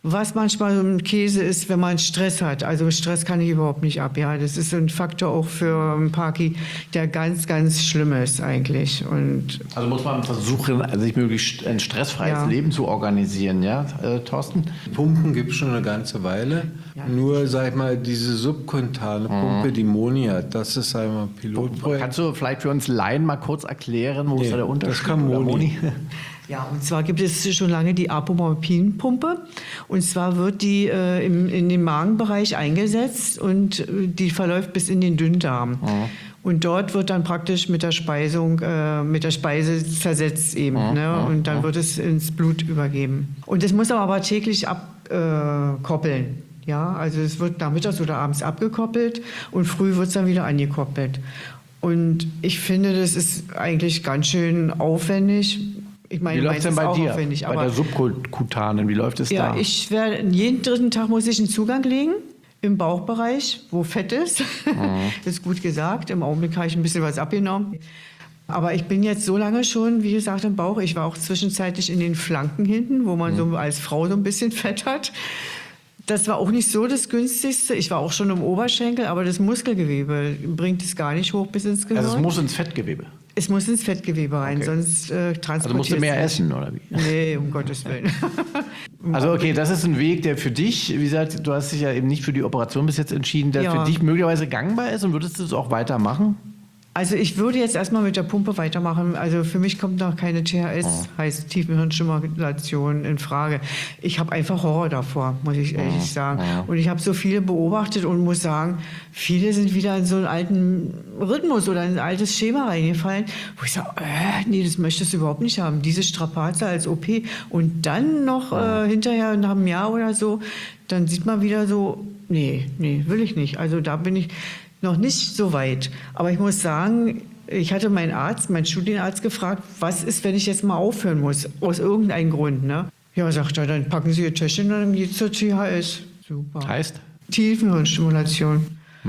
Was manchmal so ein Käse ist, wenn man Stress hat. Also Stress kann ich überhaupt nicht ab. Ja, das ist ein Faktor auch für einen Parky, der ganz, ganz schlimm ist eigentlich. Und Also muss man versuchen, sich möglichst ein stressfreies Leben zu organisieren, ja, Thorsten? Pumpen gibt es schon eine ganze Weile. Nur, sag ich mal, diese subkuntane Pumpe, die Moni hat, das ist einmal ein Pilotprojekt. Kannst du vielleicht für uns Laien mal kurz erklären, wo ist da der Unterschied? Das kann Moni. ja, und zwar gibt es schon lange die Apomorphin-Pumpe. Und zwar wird die in den Magenbereich eingesetzt und die verläuft bis in den Dünndarm. Und dort wird dann praktisch mit der Speise zersetzt eben. Ne? Und dann wird es ins Blut übergeben. Und das muss man aber täglich abkoppeln. Ja, also es wird nachmittags oder abends abgekoppelt und früh wird es dann wieder angekoppelt. Und ich finde, das ist eigentlich ganz schön aufwendig. Ich meine, wie läuft es denn bei dir, aufwendig, bei der Subkutanen? Wie läuft es da? Ja, ich werde jeden dritten Tag muss ich einen Zugang legen im Bauchbereich, wo Fett ist. Das ist gut gesagt. Im Augenblick habe ich ein bisschen was abgenommen. Aber ich bin jetzt so lange schon, wie gesagt, im Bauch. Ich war auch zwischenzeitlich in den Flanken hinten, wo man so als Frau so ein bisschen Fett hat. Das war auch nicht so das Günstigste. Ich war auch schon im Oberschenkel, aber das Muskelgewebe bringt es gar nicht hoch bis ins Gehirn. Also es muss ins Fettgewebe? Es muss ins Fettgewebe rein, Okay. sonst transportiert Also musst du mehr essen, oder wie? Nee, um Gottes Willen. Also okay, das ist ein Weg, der für dich, wie gesagt, du hast dich ja eben nicht für die Operation bis jetzt entschieden, der für dich möglicherweise gangbar ist, und würdest du es auch weitermachen? Also ich würde jetzt erstmal mit der Pumpe weitermachen. Also für mich kommt noch keine THS, heißt Tiefenhirnstimulation, in Frage. Ich habe einfach Horror davor, muss ich ehrlich sagen. Und ich habe so viele beobachtet und muss sagen, viele sind wieder in so einen alten Rhythmus oder in ein altes Schema reingefallen, wo ich sage, nee, das möchtest du überhaupt nicht haben. Diese Strapaze als OP und dann noch hinterher nach einem Jahr oder so, dann sieht man wieder so, nee, will ich nicht. Also da bin ich noch nicht so weit. Aber ich muss sagen, ich hatte meinen Studienarzt gefragt, was ist, wenn ich jetzt mal aufhören muss, aus irgendeinem Grund. Ne? Ja, sagt er, dann packen Sie Ihr Täschchen und dann geht's zur THS. Super. Heißt? Tiefenhirnstimulation.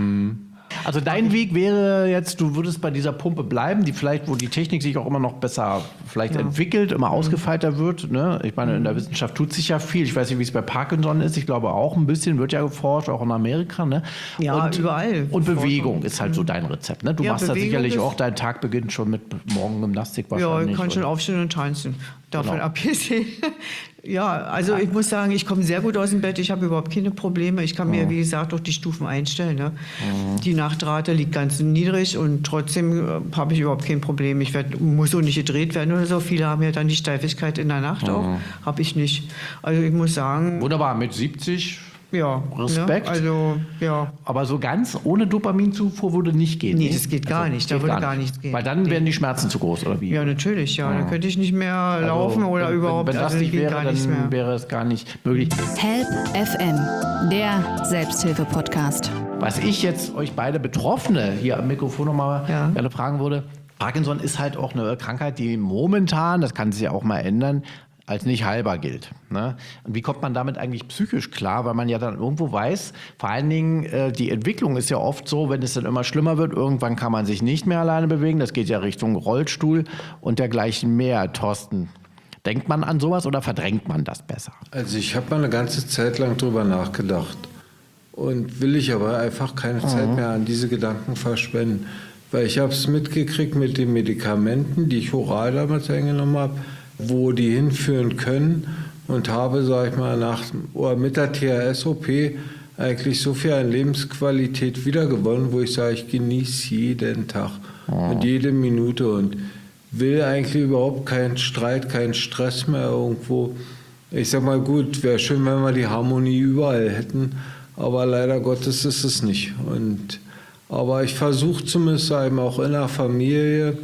Also dein Weg wäre jetzt, du würdest bei dieser Pumpe bleiben, wo die Technik sich auch immer noch besser vielleicht entwickelt, immer ausgefeilter wird. Ne? Ich meine, in der Wissenschaft tut sich ja viel. Ich weiß nicht, wie es bei Parkinson ist. Ich glaube auch ein bisschen, wird ja geforscht, auch in Amerika. Ne? Ja, und, überall. Und Bewegung ist halt so dein Rezept. Ne? Du machst da sicherlich auch, dein Tag beginnt schon mit Morgengymnastik wahrscheinlich. Ja, ich kann schon aufstehen und tanzen. Davon abgesehen. Ja, also ich muss sagen, ich komme sehr gut aus dem Bett. Ich habe überhaupt keine Probleme. Ich kann mir, wie gesagt, auch die Stufen einstellen. Ne? Die Nachtrate liegt ganz niedrig und trotzdem habe ich überhaupt kein Problem. Muss so nicht gedreht werden oder so. Viele haben ja dann die Steifigkeit in der Nacht auch. Habe ich nicht. Also ich muss sagen... Wunderbar, mit 70... Ja, Respekt. Ne? Also, ja. Aber so ganz ohne Dopaminzufuhr würde nicht gehen. Nee, das geht gar nicht. Da würde gar nichts gehen. Weil dann wären die Schmerzen zu groß, oder wie? Ja, natürlich. Ja. Dann könnte ich nicht mehr laufen oder überhaupt. Wenn das nicht geht wäre, gar dann nichts mehr. wäre es gar nicht möglich. Help FM, der Selbsthilfe-Podcast. Was ich jetzt euch beide Betroffene hier am Mikrofon nochmal gerne fragen würde, Parkinson ist halt auch eine Krankheit, die momentan, das kann sich ja auch mal ändern, als nicht heilbar gilt. Ne? Und wie kommt man damit eigentlich psychisch klar? Weil man ja dann irgendwo weiß, vor allen Dingen die Entwicklung ist ja oft so, wenn es dann immer schlimmer wird, irgendwann kann man sich nicht mehr alleine bewegen. Das geht ja Richtung Rollstuhl und dergleichen mehr. Thorsten, denkt man an sowas oder verdrängt man das besser? Also ich habe mal eine ganze Zeit lang drüber nachgedacht und will ich aber einfach keine Zeit mehr an diese Gedanken verschwenden. Weil ich habe es mitgekriegt mit den Medikamenten, die ich oral damals eingenommen habe, wo die hinführen können, und habe, sage ich mal, mit der THS-OP eigentlich so viel an Lebensqualität wiedergewonnen, wo ich sage, ich genieße jeden Tag und jede Minute und will eigentlich überhaupt keinen Streit, keinen Stress mehr irgendwo. Ich sage mal, gut, wäre schön, wenn wir die Harmonie überall hätten, aber leider Gottes ist es nicht. Aber ich versuche zumindest eben auch in der Familie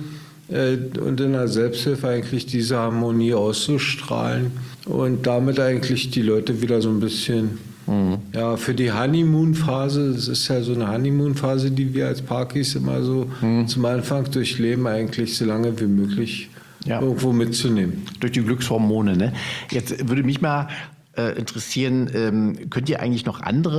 und in der Selbsthilfe eigentlich diese Harmonie auszustrahlen und damit eigentlich die Leute wieder so ein bisschen, für die Honeymoon-Phase, das ist ja so eine Honeymoon-Phase, die wir als Parkis immer so zum Anfang durchleben, eigentlich so lange wie möglich irgendwo mitzunehmen. Durch die Glückshormone, ne? Jetzt würde mich mal interessieren, könnt ihr eigentlich noch andere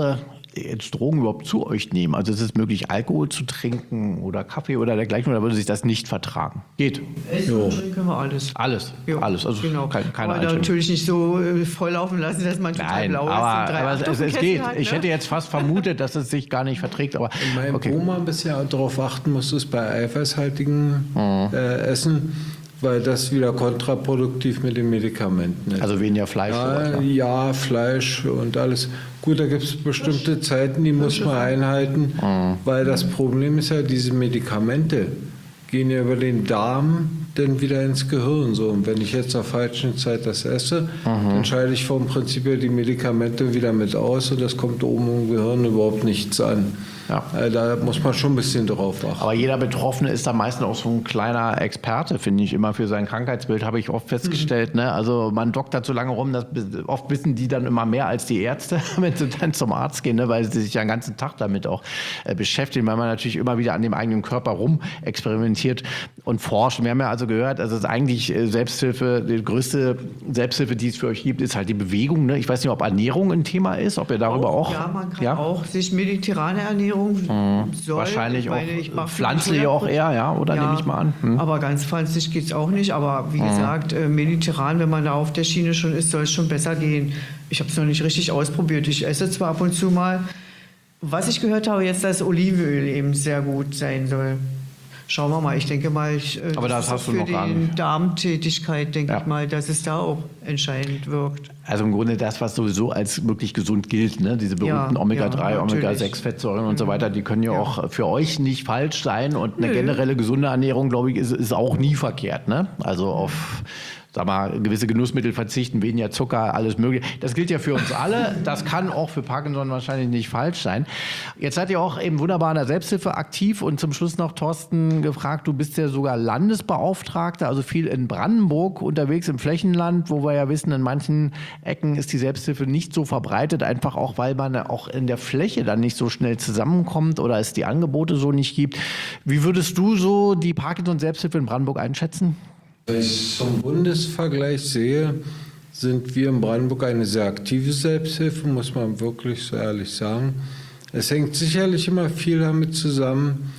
jetzt Drogen überhaupt zu euch nehmen? Also ist es möglich, Alkohol zu trinken oder Kaffee oder dergleichen, oder würde sich das nicht vertragen? Geht. Essen und trinken wir alles. Alles? Jo, Alles, also genau. keine Aber Einschränkung. natürlich nicht so volllaufen lassen, dass man total Nein, blau ist. aber es geht. Hat, Ich ne? hätte jetzt fast vermutet, dass es sich gar nicht verträgt, aber Wo man bisher darauf achten muss, ist bei eiweißhaltigen Essen, weil das wieder kontraproduktiv mit den Medikamenten ist. Also weniger Fleisch. sowas, ne? Ja, Fleisch und alles. Gut, da gibt es bestimmte Zeiten, die muss man einhalten, weil das Problem ist ja, diese Medikamente gehen ja über den Darm dann wieder ins Gehirn. So. Und wenn ich jetzt zur falschen Zeit das esse, dann scheide ich vom Prinzip her die Medikamente wieder mit aus und das kommt oben im Gehirn überhaupt nichts an. Ja. Da muss man schon ein bisschen drauf achten. Aber jeder Betroffene ist da meistens auch so ein kleiner Experte, finde ich, immer für sein Krankheitsbild, habe ich oft festgestellt. Ne? Also man doktert so lange rum, dass oft wissen die dann immer mehr als die Ärzte, wenn sie dann zum Arzt gehen, ne? Weil sie sich ja den ganzen Tag damit auch beschäftigen, weil man natürlich immer wieder an dem eigenen Körper rum experimentiert und forscht. Wir haben ja also gehört, also es ist eigentlich Selbsthilfe, die größte Selbsthilfe, die es für euch gibt, ist halt die Bewegung. Ne? Ich weiß nicht, ob Ernährung ein Thema ist, ob ihr darüber auch... Ja, man kann auch sich mediterrane Ernährung soll. Wahrscheinlich auch pflanzlich auch eher, ja, oder nehme ich mal an. Aber ganz pflanzlich geht es auch nicht. Aber wie gesagt, mediterran, wenn man da auf der Schiene schon ist, soll es schon besser gehen. Ich habe es noch nicht richtig ausprobiert. Ich esse zwar ab und zu mal. Was ich gehört habe jetzt, dass Olivenöl eben sehr gut sein soll. Schauen wir mal. Ich denke mal, aber das hast du noch gar nicht. Für die Darmtätigkeit denke ich mal, dass es da auch entscheidend wirkt. Also im Grunde das, was sowieso als wirklich gesund gilt, ne? Diese berühmten Omega-3, Omega-6-Fettsäuren und so weiter, die können ja auch für euch nicht falsch sein. Und eine generelle gesunde Ernährung, glaube ich, ist auch nie verkehrt. Ne? Also auf... sag mal, gewisse Genussmittel verzichten, weniger Zucker, alles mögliche. Das gilt ja für uns alle. Das kann auch für Parkinson wahrscheinlich nicht falsch sein. Jetzt seid ihr auch eben wunderbar in der Selbsthilfe aktiv und zum Schluss noch Thorsten gefragt, du bist ja sogar Landesbeauftragter, also viel in Brandenburg unterwegs im Flächenland, wo wir ja wissen, in manchen Ecken ist die Selbsthilfe nicht so verbreitet, einfach auch, weil man auch in der Fläche dann nicht so schnell zusammenkommt oder es die Angebote so nicht gibt. Wie würdest du so die Parkinson-Selbsthilfe in Brandenburg einschätzen? Wenn ich zum Bundesvergleich sehe, sind wir in Brandenburg eine sehr aktive Selbsthilfe, muss man wirklich so ehrlich sagen. Es hängt sicherlich immer viel damit zusammen,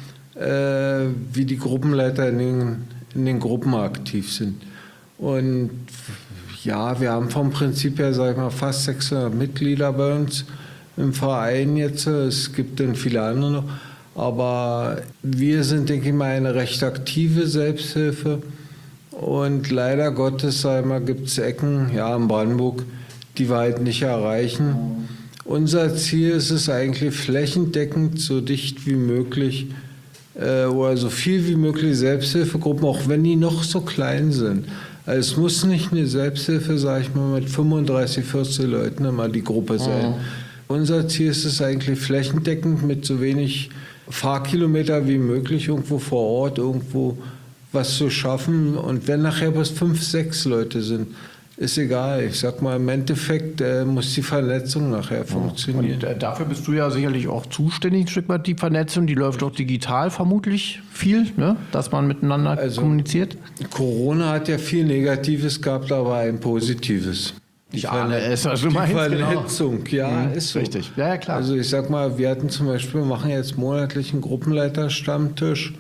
wie die Gruppenleiter in den Gruppen aktiv sind. Und ja, wir haben vom Prinzip her, sag ich mal, fast 600 Mitglieder bei uns im Verein jetzt. Es gibt dann viele andere noch. Aber wir sind, denke ich mal, eine recht aktive Selbsthilfe. Und leider Gottes, gibt es Ecken, ja, in Brandenburg, die wir halt nicht erreichen. Unser Ziel ist es eigentlich flächendeckend, so dicht wie möglich oder so viel wie möglich Selbsthilfegruppen, auch wenn die noch so klein sind. Also es muss nicht eine Selbsthilfe, sage ich mal, mit 35, 40 Leuten immer die Gruppe sein. Unser Ziel ist es eigentlich flächendeckend mit so wenig Fahrkilometer wie möglich irgendwo vor Ort, irgendwo was zu schaffen. Und wenn nachher bloß 5, 6 Leute sind, ist egal. Ich sag mal, im Endeffekt muss die Vernetzung nachher funktionieren. Und dafür bist du ja sicherlich auch zuständig, ein Stück weit die Vernetzung. Die läuft auch digital vermutlich viel, ne? Dass man miteinander kommuniziert. Corona hat ja viel Negatives gehabt, aber ein Positives. Ich ahne es, was du meinst. Vernetzung, genau. Ja, ist so. Richtig, ja, klar. Also ich sag mal, wir hatten zum Beispiel, wir machen jetzt monatlich einen Gruppenleiterstammtisch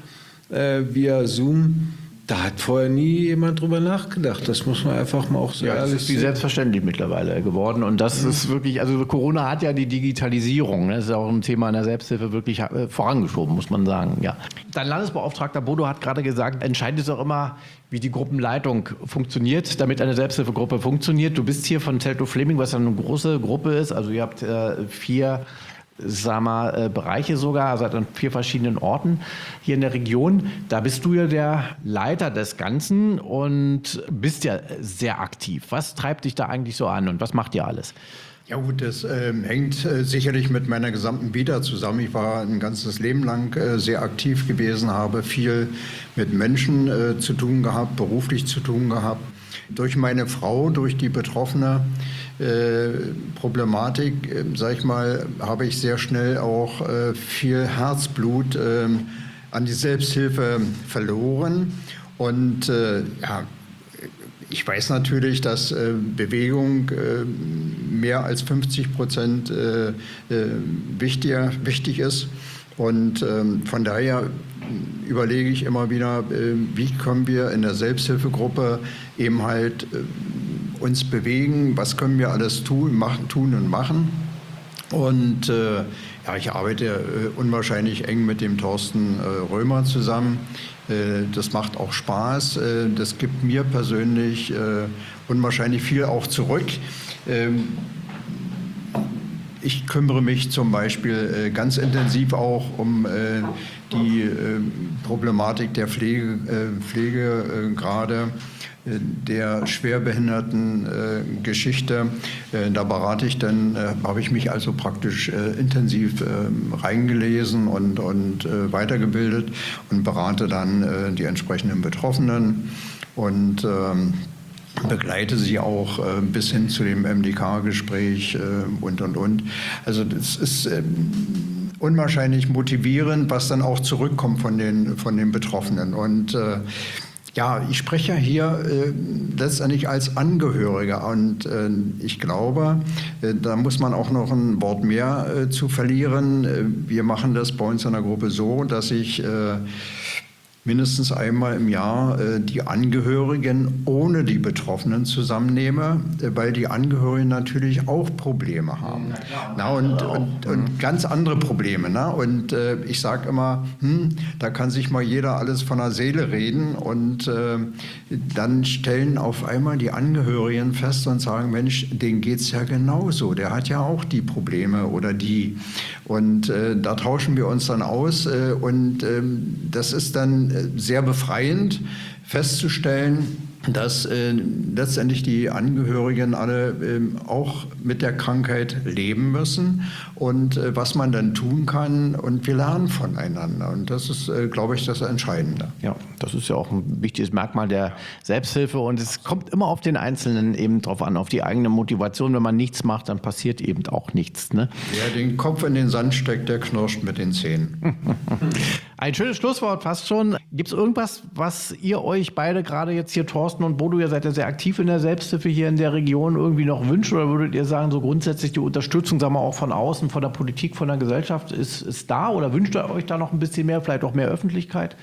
via Zoom. Da hat vorher nie jemand drüber nachgedacht. Das muss man einfach mal auch so ehrlich sagen. Das ist wie selbstverständlich mittlerweile geworden. Und das ist wirklich, also Corona hat ja die Digitalisierung, das ist auch ein Thema in der Selbsthilfe wirklich vorangeschoben, muss man sagen. Ja. Dein Landesbeauftragter Bodo hat gerade gesagt, entscheidend ist auch immer, wie die Gruppenleitung funktioniert, damit eine Selbsthilfegruppe funktioniert. Du bist hier von Teltow-Fleming, was ja eine große Gruppe ist. Also ihr habt 4 Bereiche sogar, also an 4 verschiedenen Orten hier in der Region. Da bist du ja der Leiter des Ganzen und bist ja sehr aktiv. Was treibt dich da eigentlich so an und was macht ihr alles? Ja gut, das hängt sicherlich mit meiner gesamten Vita zusammen. Ich war ein ganzes Leben lang sehr aktiv gewesen, habe viel mit Menschen zu tun gehabt, beruflich zu tun gehabt. Durch meine Frau, durch die betroffene Problematik, sag ich mal, habe ich sehr schnell auch viel Herzblut an die Selbsthilfe verloren. Und ja, ich weiß natürlich, dass Bewegung mehr als 50% wichtig ist. Und von daher überlege ich immer wieder, wie können wir in der Selbsthilfegruppe eben halt uns bewegen, was können wir alles tun und machen. Und ja, ich arbeite unwahrscheinlich eng mit dem Thorsten Römer zusammen. Das macht auch Spaß. Das gibt mir persönlich unwahrscheinlich viel auch zurück. Ich kümmere mich zum Beispiel ganz intensiv auch um die Problematik der Pflegegrade, der schwerbehinderten Geschichte. Da berate ich dann, habe ich mich also praktisch intensiv reingelesen und weitergebildet und berate dann die entsprechenden Betroffenen und begleite sie auch bis hin zu dem MDK-Gespräch und. Also das ist unwahrscheinlich motivierend, was dann auch zurückkommt von den Betroffenen. Und ja, ich spreche ja hier letztendlich als Angehöriger und ich glaube, da muss man auch noch ein Wort mehr zu verlieren. Wir machen das bei uns in der Gruppe so, dass ich mindestens einmal im Jahr die Angehörigen ohne die Betroffenen zusammennehme, weil die Angehörigen natürlich auch Probleme haben. Und ganz andere Probleme. Ne? Und ich sage immer, da kann sich mal jeder alles von der Seele reden und dann stellen auf einmal die Angehörigen fest und sagen, Mensch, denen geht es ja genauso, der hat ja auch die Probleme oder die. Und da tauschen wir uns dann aus und das ist dann sehr befreiend festzustellen, dass letztendlich die Angehörigen alle auch mit der Krankheit leben müssen und was man dann tun kann und wir lernen voneinander und das ist, glaube ich, das Entscheidende. Ja, das ist ja auch ein wichtiges Merkmal der Selbsthilfe und es kommt immer auf den Einzelnen eben drauf an, auf die eigene Motivation. Wenn man nichts macht, dann passiert eben auch nichts. Ne? Wer den Kopf in den Sand steckt, der knirscht mit den Zähnen. Ein schönes Schlusswort fast schon. Gibt es irgendwas, was ihr euch beide gerade jetzt hier, Thorsten und Bodo, ihr seid ja sehr aktiv in der Selbsthilfe hier in der Region, irgendwie noch wünscht oder würdet ihr sagen, so grundsätzlich die Unterstützung, sagen wir auch von außen, von der Politik, von der Gesellschaft ist da oder wünscht ihr euch da noch ein bisschen mehr, vielleicht auch mehr Öffentlichkeit?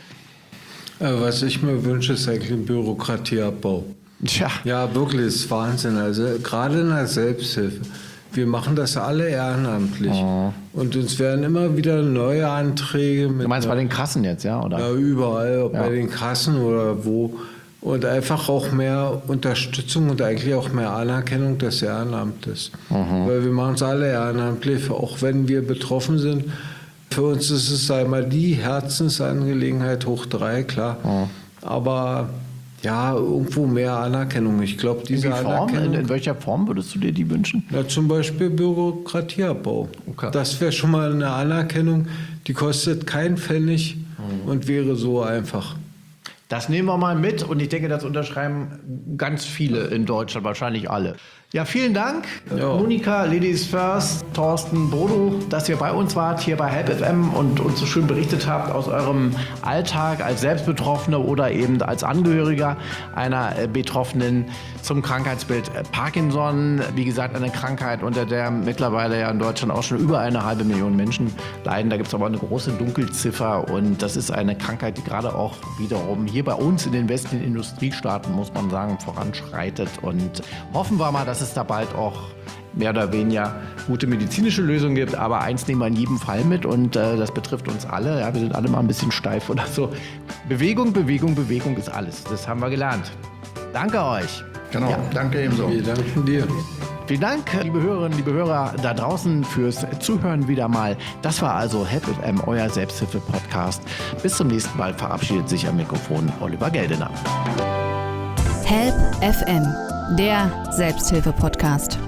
Was ich mir wünsche, ist eigentlich ein Bürokratieabbau. Tja. Ja, wirklich, das ist Wahnsinn. Also gerade in der Selbsthilfe. Wir machen das alle ehrenamtlich. Oh. Und uns werden immer wieder neue Anträge. Du meinst bei den Kassen jetzt, ja? Oder? Ja, überall, ob bei den Kassen oder wo. Und einfach auch mehr Unterstützung und eigentlich auch mehr Anerkennung des Ehrenamtes. Weil wir machen es alle ehrenamtlich, auch wenn wir betroffen sind. Für uns ist es einmal die Herzensangelegenheit hoch 3, klar. Aber ja, irgendwo mehr Anerkennung. Ich glaube, diese Anerkennung... In welcher Form würdest du dir die wünschen? Ja, zum Beispiel Bürokratieabbau. Okay. Das wäre schon mal eine Anerkennung, die kostet keinen Pfennig und wäre so einfach. Das nehmen wir mal mit und ich denke, das unterschreiben ganz viele in Deutschland, wahrscheinlich alle. Ja, vielen Dank, Monika, Ladies First, Thorsten, Bodo, dass ihr bei uns wart, hier bei Help FM und uns so schön berichtet habt aus eurem Alltag als Selbstbetroffene oder eben als Angehöriger einer Betroffenen zum Krankheitsbild Parkinson. Wie gesagt, eine Krankheit, unter der mittlerweile ja in Deutschland auch schon über 1,5 Million Menschen leiden. Da gibt es aber eine große Dunkelziffer und das ist eine Krankheit, die gerade auch wiederum hier bei uns in den westlichen Industriestaaten, muss man sagen, voranschreitet. Und hoffen wir mal, dass es da bald auch mehr oder weniger gute medizinische Lösungen gibt. Aber eins nehmen wir in jedem Fall mit und das betrifft uns alle. Ja, wir sind alle mal ein bisschen steif oder so. Bewegung, Bewegung, Bewegung ist alles. Das haben wir gelernt. Danke euch. Genau, danke ebenso. Wir danken dir. Vielen Dank, liebe Hörerinnen, liebe Hörer da draußen fürs Zuhören wieder mal. Das war also Help FM, euer Selbsthilfe-Podcast. Bis zum nächsten Mal verabschiedet sich am Mikrofon Oliver Geldener. Help FM, der Selbsthilfe-Podcast.